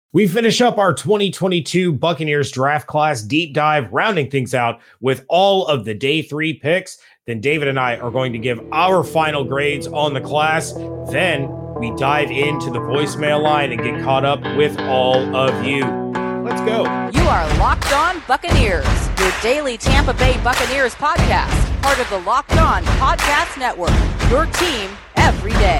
We finish up our 2022 Buccaneers draft class deep dive, rounding things out with all of the day 3 picks. Then David and I are going to give our final grades on the class. Then we dive into the voicemail line and get caught up with all of you. Let's go. You are Locked On Buccaneers, your daily Tampa Bay Buccaneers podcast, part of the Locked On Podcast Network, your team every day.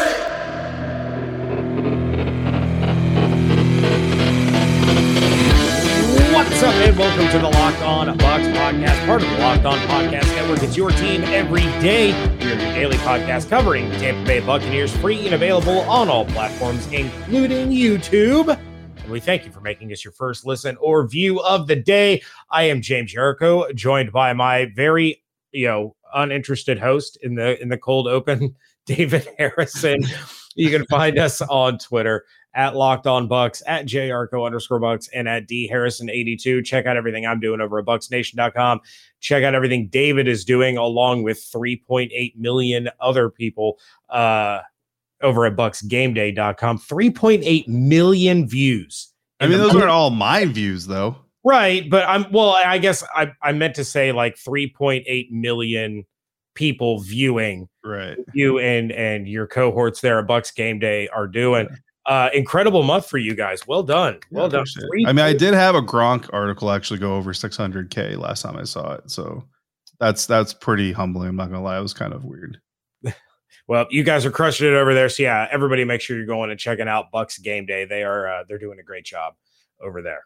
What's up, and welcome to the Locked On Bucs podcast, part of the Locked On Podcast Network. It's your team every day. We are your daily podcast covering the Tampa Bay Buccaneers, free and available on all platforms, including YouTube. And we thank you for making us your first listen or view of the day. I am James Jericho, joined by my very, uninterested host in the cold open, David Harrison. You can find us on Twitter at Locked On Bucs, at JArco_Bucs, and at DHarrison82. Check out everything I'm doing over at BucsNation.com. Check out everything David is doing along with 3.8 million other people over at BucsGameDay.com. 3.8 million views. I mean, those aren't all my views, though. Right, but I guess I meant to say like 3.8 million people viewing you and your cohorts there at Bucs Game Day are doing. Incredible month for you guys. Well done. Well done. I did have a Gronk article actually go over 600K last time I saw it. So that's pretty humbling. I'm not going to lie. It was kind of weird. Well, you guys are crushing it over there. So yeah, everybody make sure you're going and checking out Bucs Game Day. They're doing a great job over there.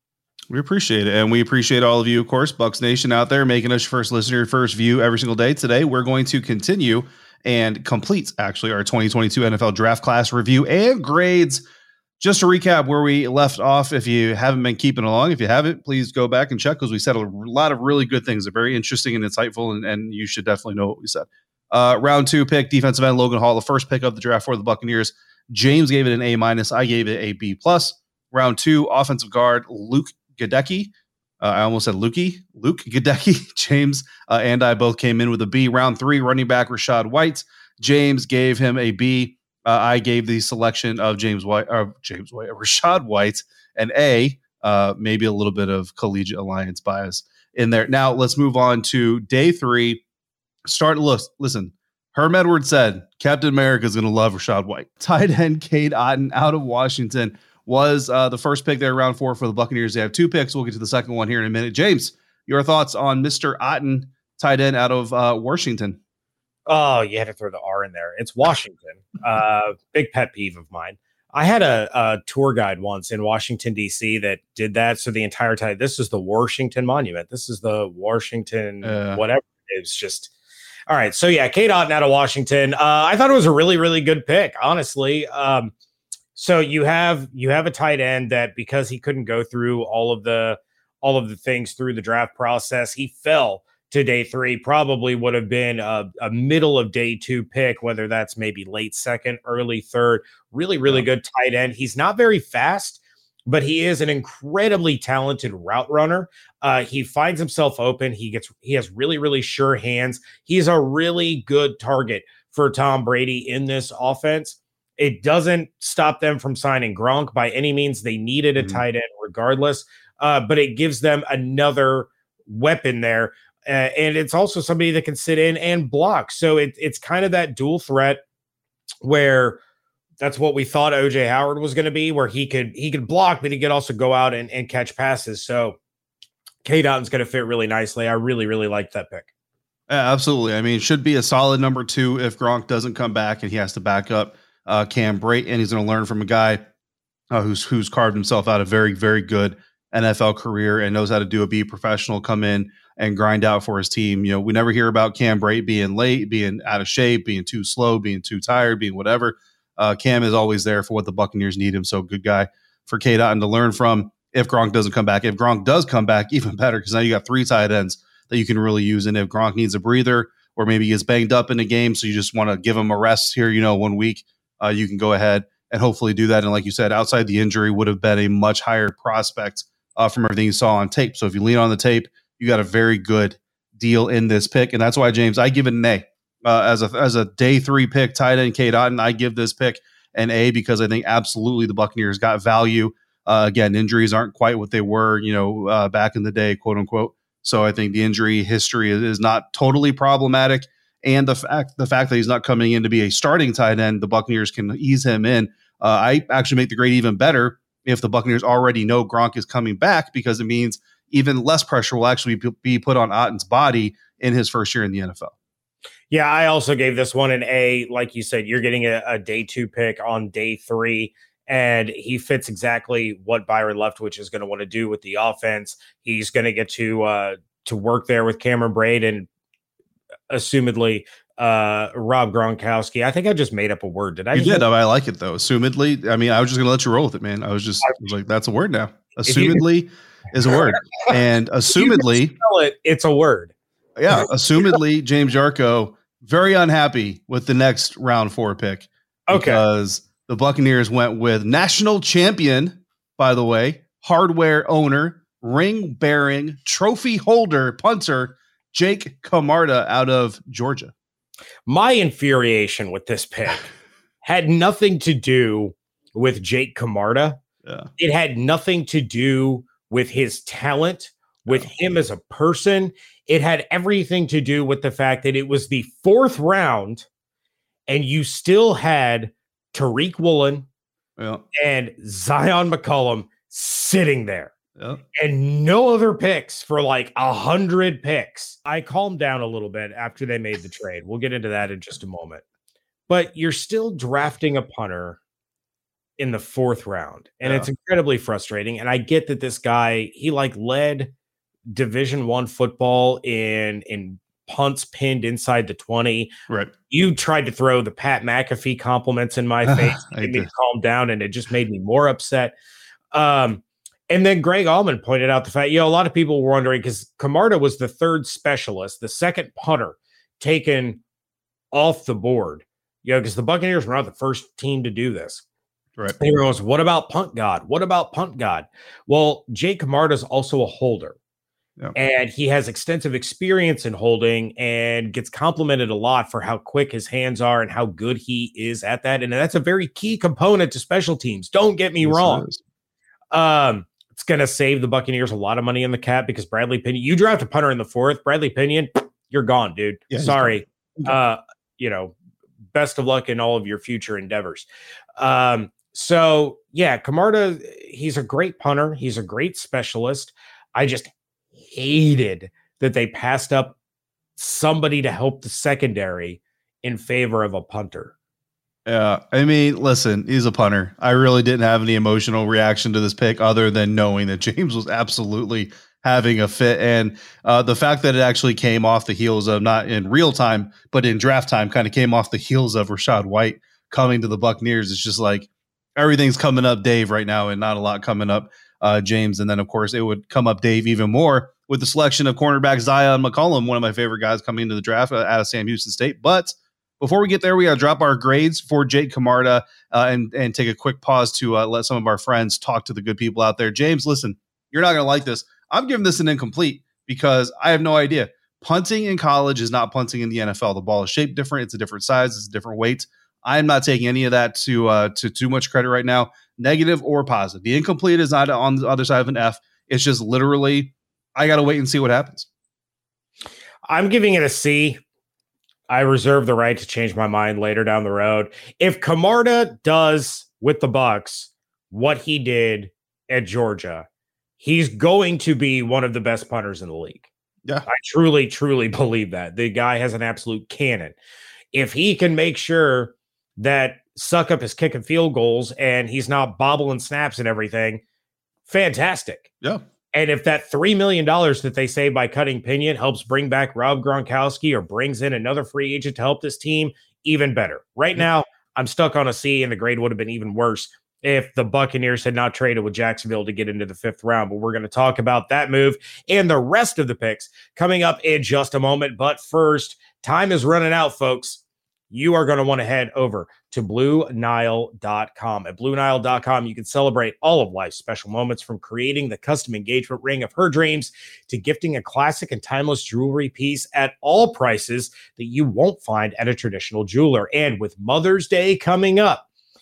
We appreciate it. And we appreciate all of you, of course, Bucs Nation out there making us your first listener, your first view every single day. Today, we're going to continue and complete actually our 2022 NFL draft class review and grades. Just to recap where we left off, if you haven't been keeping along, if you haven't, please go back and check because we said a lot of really good things. They're very interesting and insightful, and you should definitely know what we said. Round 2 pick, defensive end Logan Hall, the first pick of the draft for the Buccaneers. James gave it an A-. I gave it a B+. Round 2, offensive guard Luke Goedeke. I almost said Luke Goedeke. James and I both came in with a B. Round 3, running back Rachaad White. James gave him a B. I gave the selection of Rachaad White an A. Maybe a little bit of Collegiate Alliance bias in there. Now let's move on to day 3. Listen. Herm Edwards said Captain America is going to love Rachaad White. Tight end Cade Otton out of Washington was the first pick there, round 4 for the Buccaneers. They have 2 picks. We'll get to the second one here in a minute. James, your thoughts on Mr. Otton, tight end out of Washington? Oh, you had to throw the R in there. It's Washington. Big pet peeve of mine. I had a tour guide once in Washington, D.C. that did that. So the entire time, this is the Washington Monument. This is the Washington whatever. It's just... All right. So, yeah, Cade Otton out of Washington. I thought it was a really, really good pick, honestly. So you have a tight end that because he couldn't go through all of the things through the draft process, he fell to day 3. Probably would have been a middle of day 2 pick, whether that's maybe late second, early third. Really, really good tight end. He's not very fast, but he is an incredibly talented route runner. He finds himself open. He has really, really sure hands. He's a really good target for Tom Brady in this offense. It doesn't stop them from signing Gronk by any means. They needed a tight end regardless, but it gives them another weapon there. And it's also somebody that can sit in and block. So it's kind of that dual threat where that's what we thought OJ Howard was going to be, where he could block, but he could also go out and catch passes. So Cade Otton's going to fit really nicely. I really, really like that pick. Yeah, absolutely. I mean, it should be a solid number 2 if Gronk doesn't come back and he has to back up Cam Brayton. He's going to learn from a guy who's carved himself out a very, very good NFL career and knows how to be a professional, come in and grind out for his team. You know, we never hear about Cam Brayton being late, being out of shape, being too slow, being too tired, being whatever. Cam is always there for what the Buccaneers need him. So good guy for Cade Otton to learn from if Gronk doesn't come back. If Gronk does come back, even better, because now you got 3 tight ends that you can really use. And if Gronk needs a breather or maybe gets banged up in a game, so you just want to give him a rest here, 1 week, you can go ahead and hopefully do that. And like you said, outside the injury would have been a much higher prospect from everything you saw on tape. So if you lean on the tape, you got a very good deal in this pick. And that's why, James, I give it an A. As a day 3 pick, tight end Cade Otton, I give this pick an A because I think absolutely the Buccaneers got value Again, injuries aren't quite what they were, back in the day, quote unquote. So I think the injury history is not totally problematic. And the fact that he's not coming in to be a starting tight end, the Buccaneers can ease him in. I actually make the grade even better if the Buccaneers already know Gronk is coming back, because it means even less pressure will actually be put on Otten's body in his first year in the NFL. Yeah, I also gave this one an A. Like you said, you're getting a day 2 pick on day 3, and he fits exactly what Byron Leftwich is going to want to do with the offense. He's going to get to work there with Cameron Braid and assumedly Rob Gronkowski. I think I just made up a word. Did I? You did. I like it though. Assumedly. I mean, I was just going to let you roll with it, man. I was like, that's a word now. Assumedly is a word, and assumedly, it's a word. Yeah, assumedly, James Yarko very unhappy with the next round 4 pick. Because the Buccaneers went with national champion, by the way, hardware owner, ring bearing, trophy holder, punter, Jake Camarda out of Georgia. My infuriation with this pick had nothing to do with Jake Camarda. Yeah. It had nothing to do with his talent, with him as a person. It had everything to do with the fact that it was the 4th round and you still had Tariq Woolen and Zion McCollum sitting there. Yeah. And no other picks for like 100 picks. I calmed down a little bit after they made the trade. We'll get into that in just a moment. But you're still drafting a punter in the 4th round. And it's incredibly frustrating. And I get that this guy, he led Division I football in punts pinned inside the 20. Right. You tried to throw the Pat McAfee compliments in my face. It made me calm down, and it just made me more upset. And then Greg Allman pointed out the fact, a lot of people were wondering, because Camarda was the 3rd specialist, the 2nd punter taken off the board, because the Buccaneers were not the first team to do this. Right. Everyone was, what about punt God? What about punt God? Well, Jake Camarda is also a holder. Yep. And he has extensive experience in holding and gets complimented a lot for how quick his hands are and how good he is at that. And that's a very key component to special teams. Don't get me wrong. It's going to save the Buccaneers a lot of money in the cap, because Bradley Pinion, you draft a punter in the 4th, Bradley Pinion, you're gone, dude. Yeah, sorry. Best of luck in all of your future endeavors. So yeah, Camarda, he's a great punter. He's a great specialist. I just hated that they passed up somebody to help the secondary in favor of a punter. Yeah, I mean, listen, he's a punter. I really didn't have any emotional reaction to this pick other than knowing that James was absolutely having a fit. And the fact that it actually came off the heels of, not in real time, but in draft time, kind of came off the heels of Rachaad White coming to the Buccaneers. It's just like everything's coming up Dave right now and not a lot coming up James. And then, of course, it would come up Dave even more with the selection of cornerback Zion McCollum, one of my favorite guys coming into the draft out of Sam Houston State. But before we get there, we got to drop our grades for Jake Camarda and take a quick pause to let some of our friends talk to the good people out there. James, listen, you're not going to like this. I'm giving this an incomplete because I have no idea. Punting in college is not punting in the NFL. The ball is shaped different. It's a different size. It's a different weight. I'm not taking any of that to too much credit right now, negative or positive. The incomplete is not on the other side of an F. It's just literally, I got to wait and see what happens. I'm giving it a C. I reserve the right to change my mind later down the road. If Camarda does with the Bucs what he did at Georgia, he's going to be one of the best punters in the league. Yeah, I truly, truly believe that. The guy has an absolute cannon. If he can make sure that Succop is kicking field goals and he's not bobbling snaps and everything, fantastic. Yeah. And if that $3 million that they save by cutting Pinion helps bring back Rob Gronkowski or brings in another free agent to help this team, even better. Right now, I'm stuck on a C, and the grade would have been even worse if the Buccaneers had not traded with Jacksonville to get into the 5th round. But we're going to talk about that move and the rest of the picks coming up in just a moment. But first, time is running out, folks. You are going to want to head over to BlueNile.com. At BlueNile.com, you can celebrate all of life's special moments, from creating the custom engagement ring of her dreams to gifting a classic and timeless jewelry piece at all prices that you won't find at a traditional jeweler. And with Mother's Day coming up,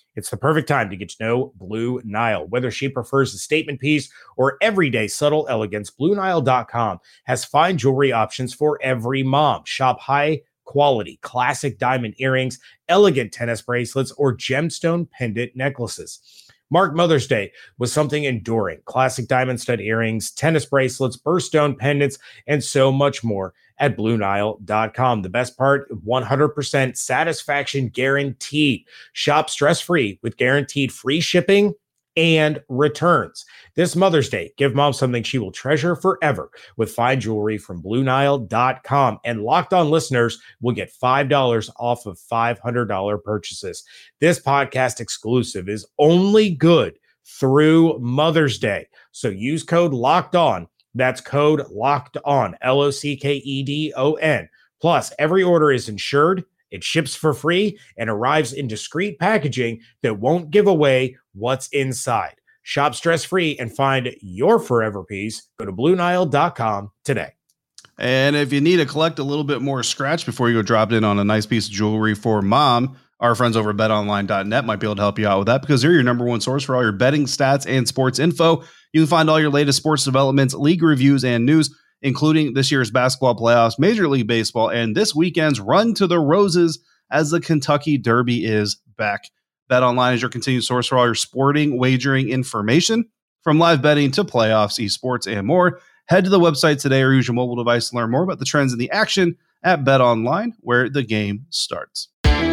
It's the perfect time to get to know Blue Nile. Whether she prefers a statement piece or everyday subtle elegance, BlueNile.com has fine jewelry options for every mom. Shop high quality classic diamond earrings, elegant tennis bracelets, or gemstone pendant necklaces. Mark Mother's Day with something enduring. Classic diamond stud earrings, tennis bracelets, birthstone pendants, and so much more at BlueNile.com. The best part, 100% satisfaction guaranteed. Shop stress-free with guaranteed free shipping and returns. This Mother's Day, give mom something she will treasure forever with fine jewelry from BlueNile.com. And Locked On listeners will get $5 off of $500 purchases. This podcast exclusive is only good through Mother's Day. So use code Locked On. That's code Locked On, LOCKEDON. Plus, every order is insured. It ships for free and arrives in discreet packaging that won't give away what's inside. Shop stress-free and find your forever piece. Go to BlueNile.com today. And if you need to collect a little bit more scratch before you go drop in on a nice piece of jewelry for mom, our friends over at betonline.net might be able to help you out with that because they're your number one source for all your betting stats and sports info. You can find all your latest sports developments, league reviews, and news, including this year's basketball playoffs, Major League Baseball, and this weekend's Run to the Roses as the Kentucky Derby is back. BetOnline is your continued source for all your sporting wagering information, from live betting to playoffs, esports, and more. Head to the website today or use your mobile device to learn more about the trends in the action at BetOnline, where the game starts.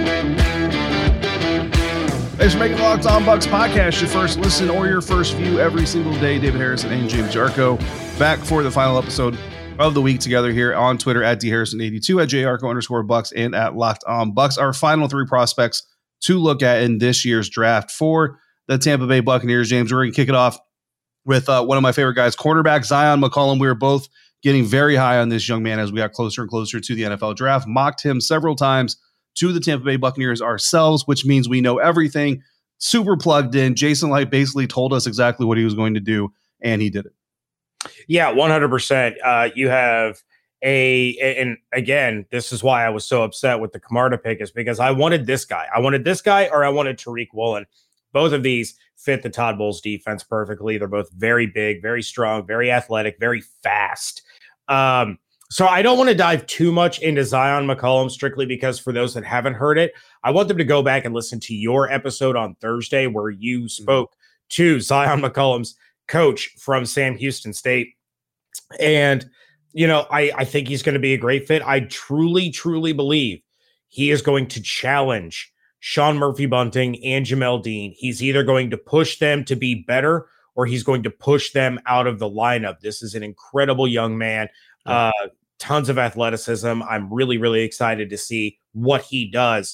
Thanks for making the Locked On Bucks podcast your first listen or your first view every single day. David Harrison and James Jarko back for the final episode of the week together here on Twitter at DHarrison82, at JARKO_Bucks, and at Locked On Bucks. Our final three prospects to look at in this year's draft for the Tampa Bay Buccaneers. James, we're going to kick it off with one of my favorite guys, cornerback Zion McCollum. We were both getting very high on this young man as we got closer and closer to the NFL draft. Mocked him several times to the Tampa Bay Buccaneers ourselves, which means we know everything. Super plugged in. Jason Light basically told us exactly what he was going to do, and he did it. Yeah, 100%. You have and again, this is why I was so upset with the Camarda pick, is because I wanted this guy. I wanted this guy, or I wanted Tariq Woolen. Both of these fit the Todd Bowles defense perfectly. They're both very big, very strong, very athletic, very fast. So I don't want to dive too much into Zion McCollum, strictly because for those that haven't heard it, I want them to go back and listen to your episode on Thursday where you spoke to Zion McCollum's coach from Sam Houston State. And, you know, I think he's going to be a great fit. I truly, truly believe he is going to challenge Sean Murphy-Bunting and Jamel Dean. He's either going to push them to be better or he's going to push them out of the lineup. This is an incredible young man. Tons of athleticism. I'm really, really excited to see what he does,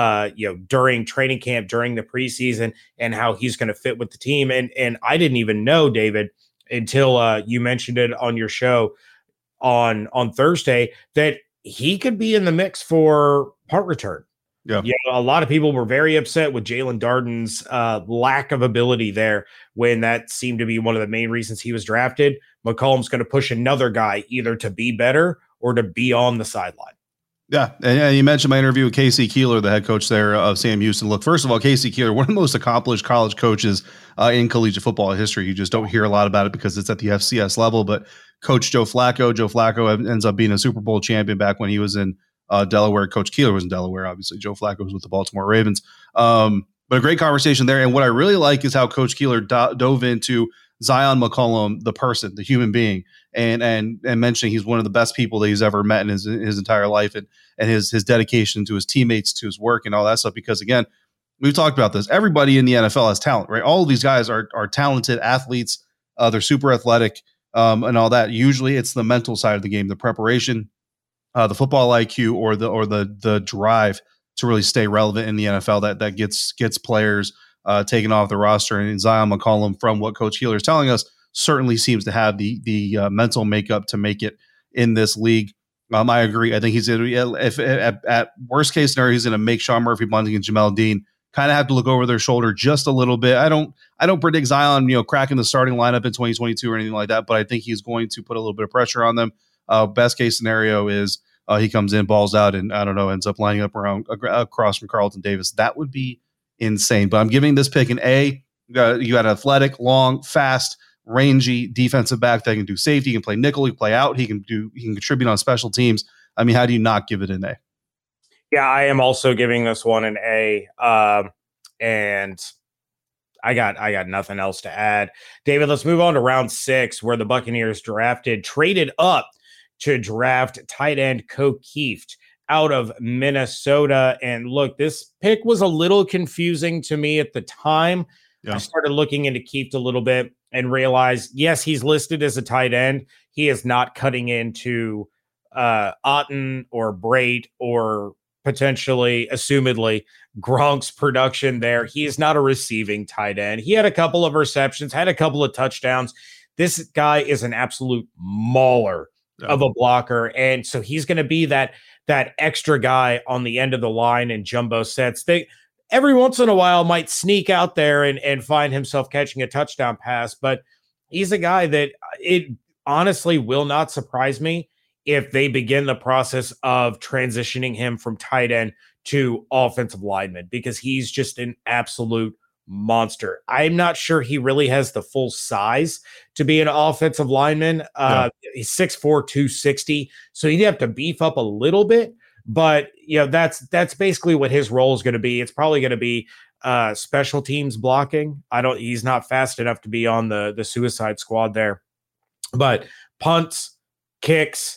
during training camp, during the preseason, and how he's going to fit with the team. And I didn't even know, David, until you mentioned it on your show on Thursday, that he could be in the mix for punt return. Yeah. A lot of people were very upset with Jalen Darden's lack of ability there when that seemed to be one of the main reasons he was drafted. McCollum's going to push another guy either to be better or to be on the sideline. Yeah, and you mentioned my interview with Casey Keeler, the head coach there of Sam Houston. Look, first of all, Casey Keeler, one of the most accomplished college coaches in collegiate football history. You just don't hear a lot about it because it's at the FCS level. But Coach Joe Flacco ends up being a Super Bowl champion back when he was in Delaware. Coach Keeler was in Delaware, obviously. Joe Flacco was with the Baltimore Ravens. But a great conversation there. And what I really like is how Coach Keeler dove into Zion McCollum, the person, the human being, and mentioning he's one of the best people that he's ever met in his entire life, and his dedication to his teammates, to his work, and all that stuff. Because again, we've talked about this. Everybody in the NFL has talent, right? All of these guys are talented athletes. They're super athletic, and all that. Usually, it's the mental side of the game, the preparation, the football IQ, or the drive to really stay relevant in the NFL that gets players taken off the roster. And Zion McCollum, from what Coach Keeler is telling us, certainly seems to have the mental makeup to make it in this league. I agree. I think he's if at worst case scenario, he's going to make Sean Murphy-Bunting and Jamel Dean kind of have to look over their shoulder just a little bit. I don't predict Zion, cracking the starting lineup in 2022 or anything like that, but I think he's going to put a little bit of pressure on them. Best case scenario is he comes in, balls out, and ends up lining up across from Carlton Davis. That would be insane. But I'm giving this pick an A. You got athletic, long, fast, rangy defensive back that can do safety, he can play nickel, he can play out, he can contribute on special teams. I mean, how do you not give it an A? Yeah, I am also giving this one an A. And I got nothing else to add. David, let's move on to round 6, where the Buccaneers traded up to draft tight end Ko Kieft out of Minnesota. And look, this pick was a little confusing to me at the time. Yeah. I started looking into Kieft a little bit and realized, yes, he's listed as a tight end. He is not cutting into Otton or Brait or potentially, assumedly, Gronk's production there. He is not a receiving tight end. He had a couple of receptions, had a couple of touchdowns. This guy is an absolute mauler of a blocker. And so he's going to be that extra guy on the end of the line in jumbo sets. They every once in a while might sneak out there and find himself catching a touchdown pass, but he's a guy that it honestly will not surprise me if they begin the process of transitioning him from tight end to offensive lineman, because he's just an absolute monster. I'm not sure he really has the full size to be an offensive lineman. He's 6'4", 260, so he'd have to beef up a little bit. But that's basically what his role is going to be. It's probably going to be special teams blocking. He's not fast enough to be on the suicide squad there. But punts, kicks,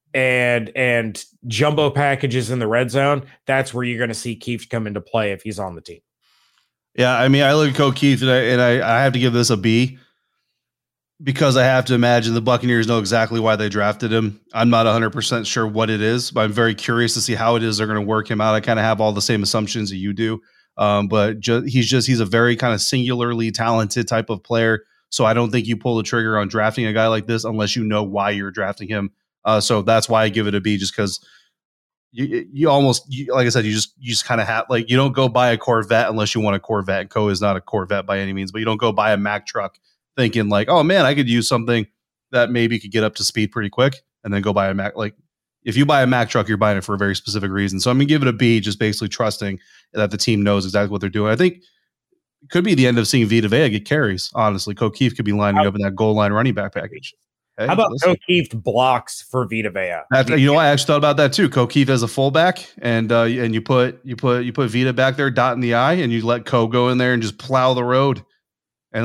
and jumbo packages in the red zone, that's where you're going to see Kieft come into play if he's on the team. Yeah, I mean, I look at Ko Kieft and I have to give this a B, because I have to imagine the Buccaneers know exactly why they drafted him. I'm not 100% sure what it is, but I'm very curious to see how it is they're going to work him out. I kind of have all the same assumptions that you do, but he's a very kind of singularly talented type of player. So I don't think you pull the trigger on drafting a guy like this unless you know why you're drafting him. So that's why I give it a B, just because you like I said, you just kind of have, like, you don't go buy a Corvette unless you want a Corvette. Ko is not a Corvette by any means, but you don't go buy a Mack truck thinking like, oh man, I could use something that maybe could get up to speed pretty quick, and then go buy a Mack. Like, if you buy a Mack truck, you're buying it for a very specific reason. So I'm going to give it a B, just basically trusting that the team knows exactly what they're doing. I think it could be the end of seeing Vita Vea get carries. Honestly, Ko Kieft could be lining up in that goal line running back package. Hey, how about Ko Kieft blocks for Vita Vea? I actually thought about that too. Ko Kieft as a fullback, and you put Vita back there dotting the I, and you let Ko go in there and just plow the road. And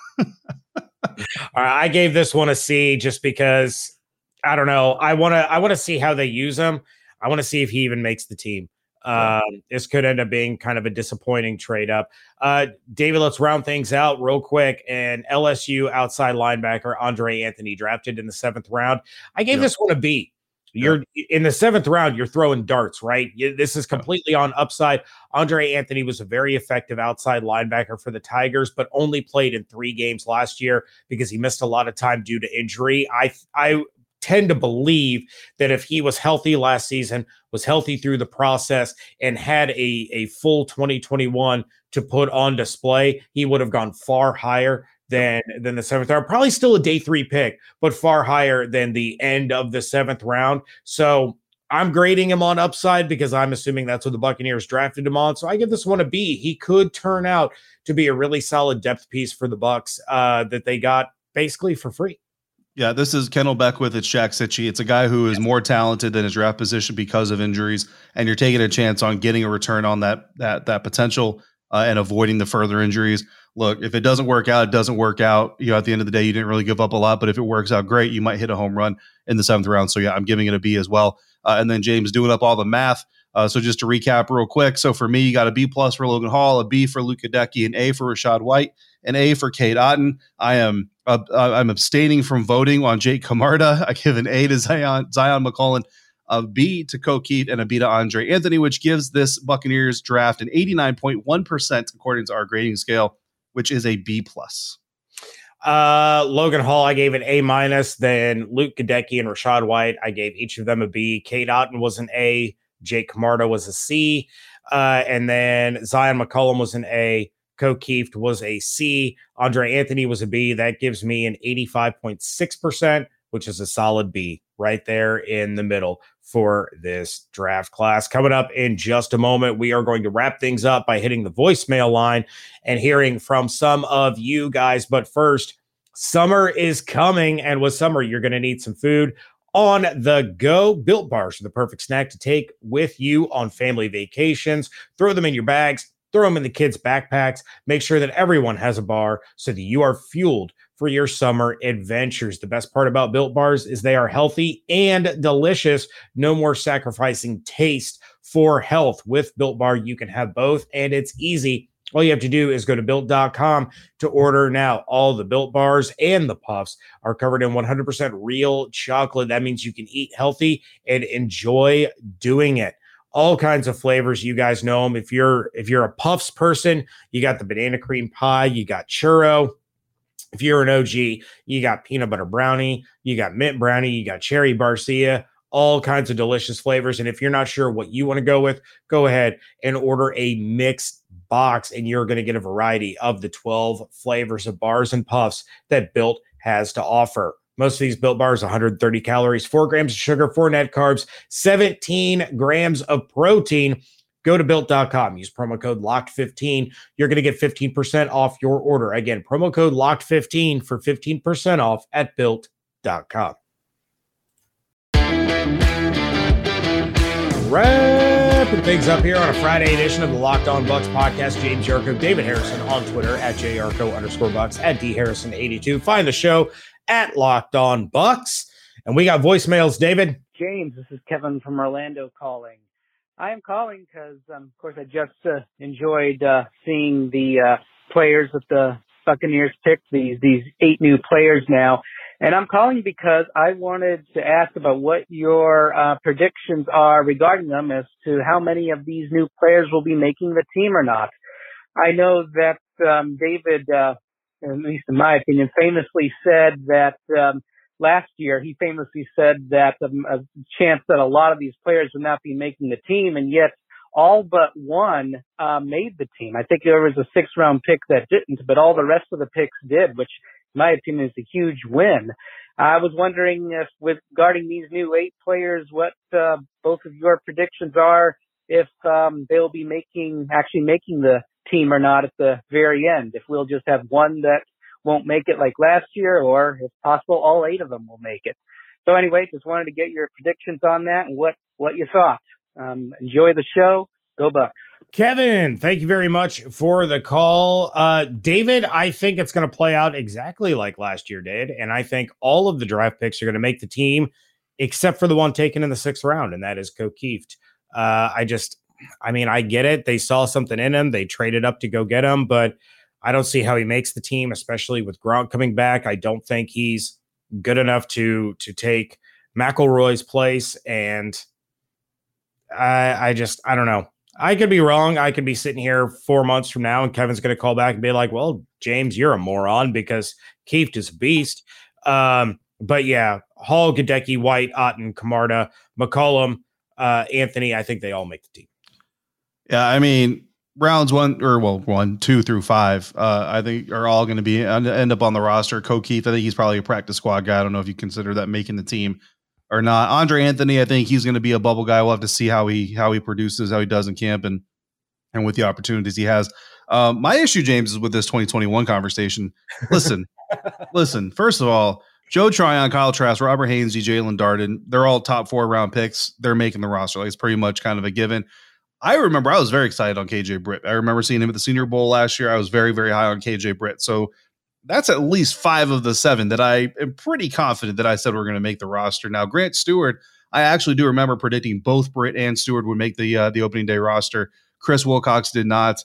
I gave this one a C, just because I don't know. I want to see how they use him. I want to see if he even makes the team. This could end up being kind of a disappointing trade up. David, let's round things out real quick. And LSU outside linebacker Andre Anthony, drafted in the 7th round. I gave this one a B. You're in the 7th round, you're throwing darts, right? This is completely on upside. Andre Anthony was a very effective outside linebacker for the Tigers, but only played in 3 games last year because he missed a lot of time due to injury. I tend to believe that if he was healthy last season, was healthy through the process, and had a full 2021 to put on display, he would have gone far higher than the 7th round. Probably still a day 3 pick, but far higher than the end of the 7th round. So I'm grading him on upside because I'm assuming that's what the Buccaneers drafted him on. So I give this one a B. He could turn out to be a really solid depth piece for the Bucs that they got basically for free. Yeah, this is Kendall Beckwith. It's Shaq Sitchy. It's a guy who is more talented than his draft position because of injuries, and you're taking a chance on getting a return on that potential and avoiding the further injuries. Look, if it doesn't work out, it doesn't work out. At the end of the day, you didn't really give up a lot, but if it works out great, you might hit a home run in the 7th round. So yeah, I'm giving it a B as well. And then James doing up all the math. So just to recap real quick. So for me, you got a B+ for Logan Hall, a B for Luke Goedeke, an A for Rachaad White, an A for Cade Otton. I'm abstaining from voting on Jake Camarda. I give an A to Zion McCollum, a B to Ko Kieft, and a B to Andre Anthony, which gives this Buccaneers draft an 89.1% according to our grading scale, which is a B+. Logan Hall, I gave an A-. Then Luke Goedeke and Rachaad White, I gave each of them a B. Cade Otton was an A. Jake Camarda was a C. And then Zion McCollum was an A. Ko Kieft was a C. Andre Anthony was a B. That gives me an 85.6%, which is a solid B right there in the middle for this draft class. Coming up in just a moment, we are going to wrap things up by hitting the voicemail line and hearing from some of you guys. But first, summer is coming, and with summer, you're going to need some food on the go. Built Bars are the perfect snack to take with you on family vacations. Throw them in your bags, throw them in the kids' backpacks. Make sure that everyone has a bar so that you are fueled for your summer adventures. The best part about Built Bars is they are healthy and delicious. No more sacrificing taste for health. With Built Bar, you can have both, and it's easy. All you have to do is go to Built.com to order now. All the Built Bars and the Puffs are covered in 100% real chocolate. That means you can eat healthy and enjoy doing it. All kinds of flavors. You guys know them. If you're a Puffs person, you got the banana cream pie, you got churro. If you're an OG, you got peanut butter brownie, you got mint brownie, you got cherry barcia, all kinds of delicious flavors. And if you're not sure what you want to go with, go ahead and order a mixed box, and you're going to get a variety of the 12 flavors of bars and puffs that Built has to offer. Most of these Built Bars, 130 calories, 4 grams of sugar, 4 net carbs, 17 grams of protein. Go to Built.com. Use promo code LOCKED15. You're going to get 15% off your order. Again, promo code LOCKED15 for 15% off at Built.com. Wrapping things up here on a Friday edition of the Locked On Bucks podcast. James Yarko, David Harrison on Twitter at JYarko_Bucks, at DHarrison82. Find the show at Locked On Bucks. And we got voicemails, David. James, this is Kevin from Orlando calling. I am calling because, of course, I just enjoyed seeing the players that the Buccaneers picked, these 8 new players now. And I'm calling because I wanted to ask about what your predictions are regarding them as to how many of these new players will be making the team or not. I know that David, at least in my opinion, famously said that last year, he famously said that a chance that a lot of these players would not be making the team, and yet all but one made the team. I think there was a 6th-round pick that didn't, but all the rest of the picks did, which, in my opinion, is a huge win. I was wondering if, regarding these new 8 players, what both of your predictions are, if they'll be actually making the team or not at the very end, if we'll just have one that won't make it like last year, or if possible, all 8 of them will make it. So anyway, just wanted to get your predictions on that and what you thought. Enjoy the show. Go Bucks. Kevin, thank you very much for the call. David, I think it's going to play out exactly like last year did. And I think all of the draft picks are going to make the team, except for the one taken in the 6th round, and that is Kokieft. I get it. They saw something in him. They traded up to go get him, but I don't see how he makes the team, especially with Gronk coming back. I don't think he's good enough to take McElroy's place. And I don't know. I could be wrong. I could be sitting here 4 months from now and Kevin's going to call back and be like, well, James, you're a moron because Kieft is a beast. But yeah, Hall, Gadecki, White, Otten, Camarda, McCollum, Anthony, I think they all make the team. Yeah, I mean, rounds 1, 2 through 5, I think are all going to be end up on the roster. Kokieft, I think he's probably a practice squad guy. I don't know if you consider that making the team or not. Andre Anthony, I think he's going to be a bubble guy. We'll have to see how he produces, how he does in camp, and with the opportunities he has. My issue, James, is with this 2021 conversation. Listen. First of all, Joe Tryon, Kyle Trask, Robert Hainsey, Jalen Darden, they're all top 4 round picks. They're making the roster. Like, it's pretty much kind of a given. I remember I was very excited on KJ Britt. I remember seeing him at the Senior Bowl last year. I was very, very high on KJ Britt. So that's at least 5 of the 7 that I am pretty confident that I said we're going to make the roster. Now, Grant Stewart, I actually do remember predicting both Britt and Stewart would make the opening day roster. Chris Wilcox did not.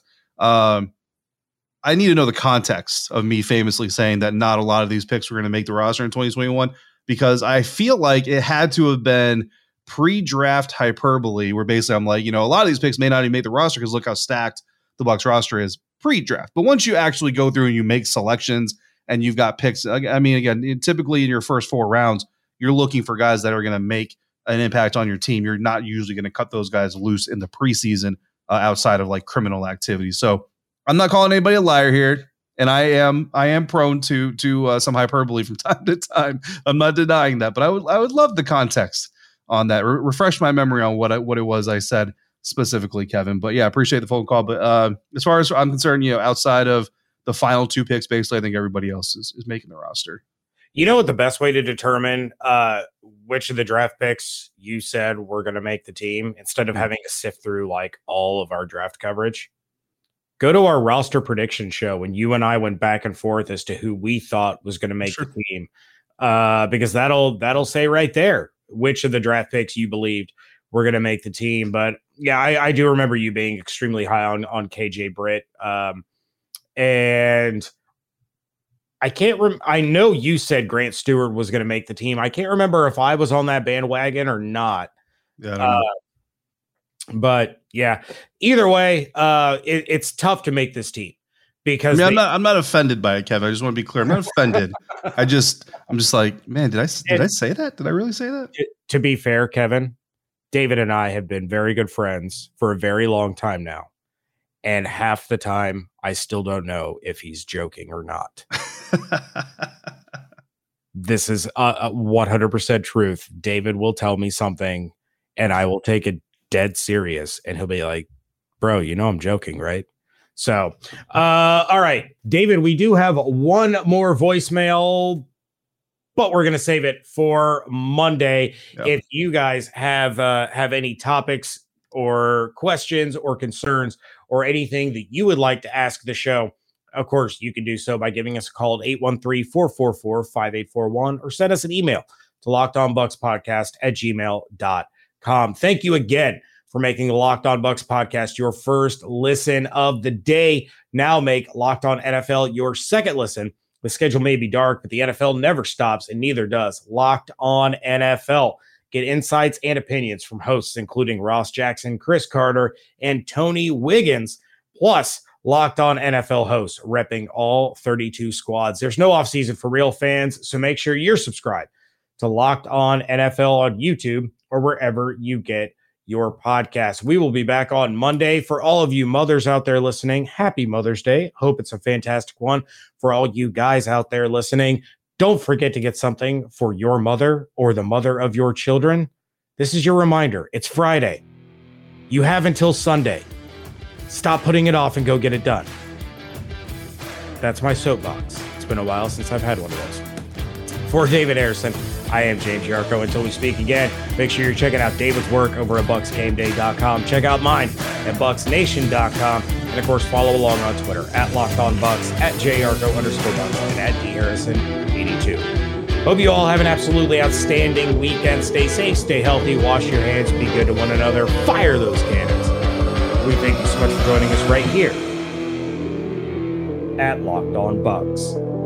I need to know the context of me famously saying that not a lot of these picks were going to make the roster in 2021, because I feel like it had to have been pre-draft hyperbole where basically I'm like, a lot of these picks may not even make the roster because look how stacked the Bucs roster is pre-draft. But once you actually go through and you make selections and you've got picks, I mean, again, typically in your first 4 rounds, you're looking for guys that are going to make an impact on your team. You're not usually going to cut those guys loose in the preseason outside of like criminal activity. So I'm not calling anybody a liar here, and I am prone to some hyperbole from time to time. I'm not denying that, but I would love the context on that. Refresh my memory on what it was I said specifically, Kevin. But yeah, appreciate the phone call. But as far as I'm concerned, outside of the final 2 picks, basically, I think everybody else is making the roster. You know what the best way to determine which of the draft picks you said were going to make the team, instead of having to sift through like all of our draft coverage? Go to our roster prediction show when you and I went back and forth as to who we thought was going to make the team, because that'll say right there which of the draft picks you believed were going to make the team. But yeah, I do remember you being extremely high on KJ Britt, and I know you said Grant Stewart was going to make the team. I can't remember if I was on that bandwagon or not. Yeah, but yeah, either way, it's tough to make this team because I'm not offended by it, Kevin. I just want to be clear. I'm not offended. I'm just like, man, did I say that? Did I really say that? To be fair, Kevin, David and I have been very good friends for a very long time now. And half the time, I still don't know if he's joking or not. This is a 100% truth. David will tell me something, and I will take it dead serious. And he'll be like, bro, I'm joking, right? So, all right, David, we do have one more voicemail, but we're going to save it for Monday. Yep. If you guys have any topics or questions or concerns or anything that you would like to ask the show, of course, you can do so by giving us a call at 813-444-5841 or send us an email to LockedOnBucksPodcast@gmail.com. Thank you again for making the Locked On Bucks podcast your first listen of the day. Now make Locked On NFL your second listen. The schedule may be dark, but the NFL never stops, and neither does Locked On NFL. Get insights and opinions from hosts including Ross Jackson, Chris Carter, and Tony Wiggins, plus Locked On NFL hosts repping all 32 squads. There's no offseason for real fans, so make sure you're subscribed to Locked On NFL on YouTube or wherever you get your podcast. We will be back on Monday. For all of you mothers out there listening, happy Mother's Day. Hope it's a fantastic one. For all you guys out there listening, don't forget to get something for your mother or the mother of your children. This is your reminder. It's Friday. You have until Sunday. Stop putting it off and go get it done. That's my soapbox. It's been a while since I've had one of those. For David Harrison, I am James Yarko. Until we speak again, make sure you're checking out David's work over at BucksGameDay.com. Check out mine at BucksNation.com. And, of course, follow along on Twitter at LockedOnBucks, at JYarko_Bucks, and at DHarrison82. Hope you all have an absolutely outstanding weekend. Stay safe, stay healthy, wash your hands, be good to one another, fire those cannons. We thank you so much for joining us right here at Locked On Bucks.